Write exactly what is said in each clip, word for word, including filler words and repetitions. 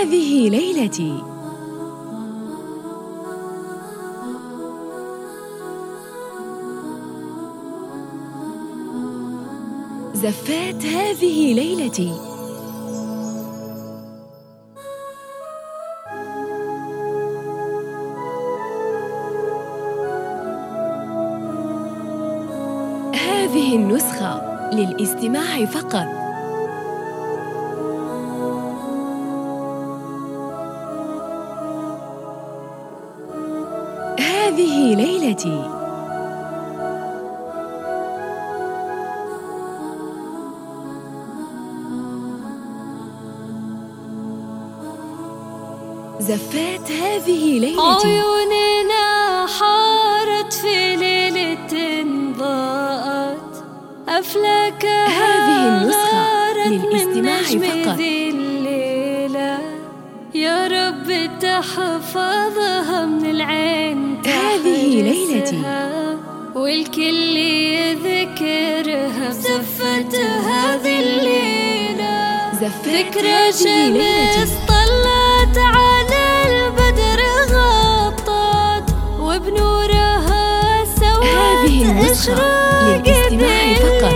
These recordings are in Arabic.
هذه ليلتي. زفات هذه ليلتي. هذه النسخة للاستماع فقط. هذه ليلتي. زفات هذه ليلتي. عيوننا حارت في ليلة ضاءت أفلاكها. هذه النسخة للاستماع فقط. الليلة يا رب تحفظها من العين. هذه ليلتي. والكل يذكرها بزفت هذه الليلة. زفات ذكرى هذه ليلتي. شمس طلت على البدر غطت وبنورها سوت. هذه النسخة للاستماع فقط.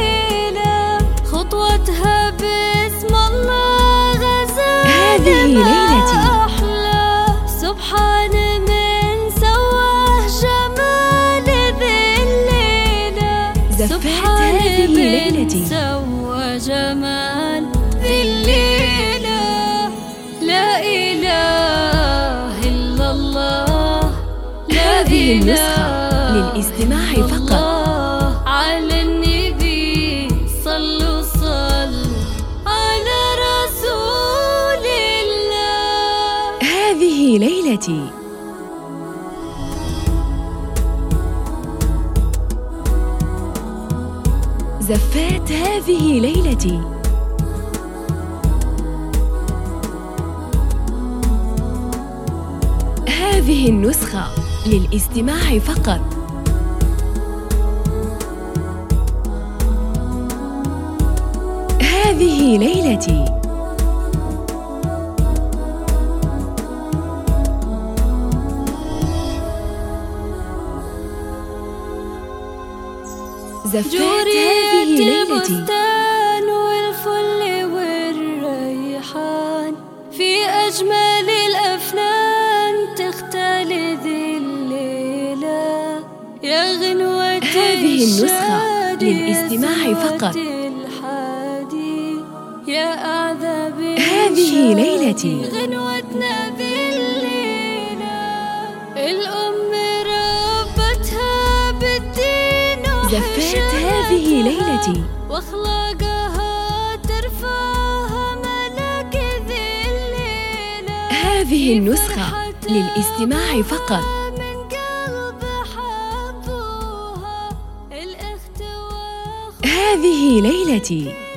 خطوتها باسم الله غزالة. هذه ليلتي. أحلى سبحان من سواه جمال ذي الليلة. زفات هذه ليلتي. سوى جمال ذي الليلة. لا إله إلا الله. لا هذه النسخة للاستماع فقط. على النبي صلوا صلوا على رسول الله. هذه ليلتي. زفات هذه ليلتي. هذه النسخة للاستماع فقط. هذه ليلتي. زفات هذه ليلتي. البستان والفل والريحان في أجمل الأفنان تختلي ذي الليلة. يا غنوة هذه النسخة للاستماع فقط. يا أعذب هذه ليلتي. غنوتنا ذي الليلة. الأم ربتها بالدين. زفات هذه ليلتي. واخلاقها ترفعها ملك ذي الليلة. هذه النسخة للاستماع فقط. من قلب حبوها الأخت. هذه ليلتي.